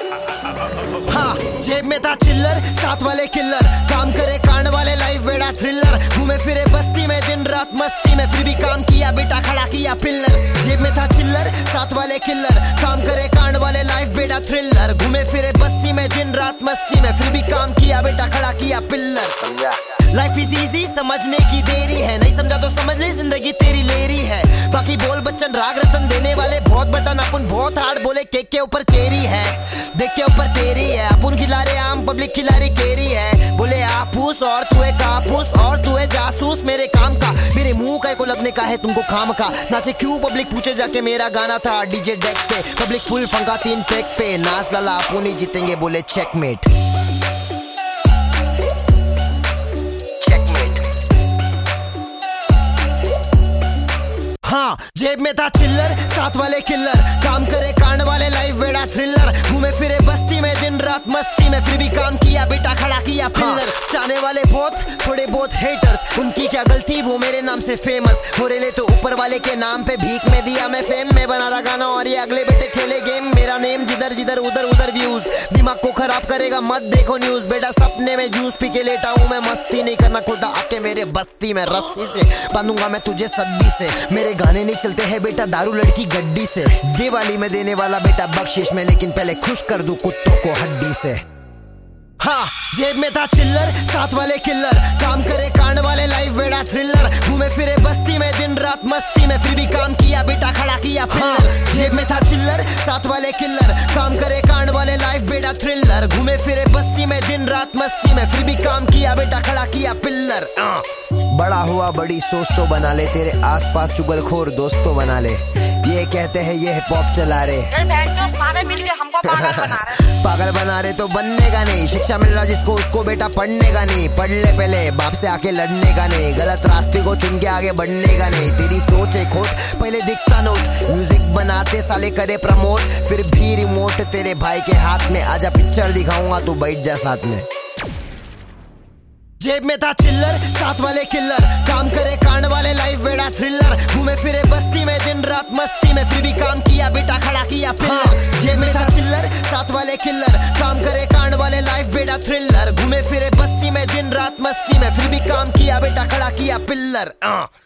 हाँ, जेब में था चिल्लर, साथ वाले किल्लर, काम करे कांड वाले, लाइफ बेड़ा थ्रिलर, घूमे फिरे बस्ती में दिन रात मस्ती में, फिर भी काम किया बेटा खड़ा किया पिल्लर। जेब में था चिल्लर, साथ वाले किल्लर, काम करे कांड वाले, लाइफ बेड़ा थ्रिलर, घूमे फिरे बस्ती में दिन रात मस्ती में, फिर भी काम किया बेटा खड़ा किया पिल्लर। समझा? लाइफ इज इजी, समझने की देरी है, नहीं समझा तो समझ ले जिंदगी तेरी लेरी है। बाकी बोल बच्चन राग रतन देने वाले बहुत बटन, अपन बहुत हार्ड बोले, केक के ऊपर चेरी है, देख के ऊपर तेरी है, अपन खिला रहे आम पब्लिक खिला रही केरी है। बोले आपूस और तू है कापूस और तू है जासूस मेरे काम का, मेरे मुंह का को लगने का है तुमको खाम का। नाचे क्यों पब्लिक पूछे जाके, मेरा गाना था डीजे डेक पे, पब्लिक फुल फंका 3 ट्रैक पे, नाच लाला अपन ही जीतेंगे बोले चेकमेट। हाँ, जेब में था चिल्लर, साथ वाले किल्लर, काम करे कांड वाले, लाइफ बेड़ा थ्रिलर, घूमे फिरे बस्ती में दिन रात मस्ती में, फिर भी काम किया बेटा खड़ा किया पिल्लर। चाहने वाले बहुत, थोड़े बहुत हेटर्स, उनकी क्या गलती वो मेरे नाम से फेमस हो रहे, तो ऊपर वाले के नाम पे भीख में दिया मैं फेम, में बना रहा गाना और ये अगले बेटे खेले गेम, मेरा नेम जिधर जिधर उधर उधर व्यूज, दिमाग को खराब करेगा मत देखो न्यूज, बेटा सपने में जूस पी के लेटा हूँ मैं, मस्ती नहीं करना खोटा आके मेरे बस्ती में, रस्सी से बांधूंगा मैं तुझे सद्दी से, मेरे गाने नहीं चलते हैं बेटा दारू लड़की गड्डी से, दिवाली में देने वाला बेटा बख्शिश में, लेकिन पहले खुश कर दूं कुत्तों को हड्डी से। हाँ, जेब में था चिल्लर, साथ वाले किल्लर, काम करे कांड वाले, लाइफ बेड़ा थ्रिलर, घूमे फिरे बस्ती में दिन रात मस्ती में, फिर भी काम किया बेटा खड़ा किया पिल्लर। जेब में था चिल्लर, साथ वाले किल्लर, काम करे कांड वाले, लाइफ बेड़ा थ्रिलर, घूमे फिरे बस्ती में दिन रात मस्ती में, फिर भी काम किया बेटा खड़ा किया पिल्लर। बड़ा हुआ बड़ी सोच तो बना ले, तेरे आसपास चुगलखोर दोस्त तो बना ले, ये कहते हैं ये हिप हॉप चला रहे, सारे मिलके हमको पागल बना रहे। पागल बना रहे तो बनने का नहीं, शिक्षा मिल रहा जिसको उसको बेटा पढ़ने का नहीं, पढ़ ले पहले बाप से आके लड़ने का नहीं, गलत रास्ते को चुन के आगे बढ़ने का नहीं, तेरी सोच है खोट पहले दिखता नोट, म्यूजिक बनाते साले करे प्रमोट, फिर भी रिमोट तेरे भाई के हाथ में, आजा पिक्चर दिखाऊंगा तू बैठ जा साथ में। जेब में था चिल्लर, साथ वाले किल्लर, काम करे कांड वाले, लाइफ बेड़ा थ्रिलर, घूमे फिरे बस्ती में दिन रात मस्ती में, फिर भी काम किया बेटा खड़ा किया पिल्लर। जेब में था चिल्लर, साथ वाले किल्लर, काम करे कांड वाले, लाइफ बेड़ा थ्रिलर, घूमे फिरे बस्ती में दिन रात मस्ती में, फिर भी काम किया बेटा खड़ा किया पिल्लर।